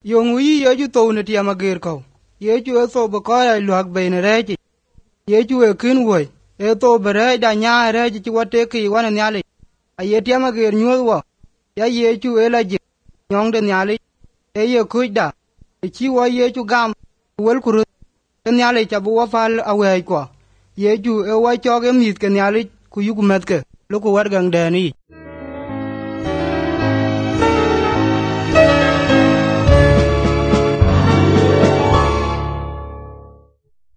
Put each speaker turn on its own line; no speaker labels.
Yong yi Yesu to ne tiama ger ko. Yesu e so bo ko ai luak be ne reji. Yesu e kin wo. E to bere da nya reji ti wote ki wan nyale. A ye tiama ger nyu wo. Ya Yesu e la ji. Nyong de nyale. E ye kuida. E chi wo Yesu gam. Wel kuru. E nyale cha bu wo fal awe ko. Yesu e wo cho ge mit ke nyale ku yugu metke. Loko war gang dani.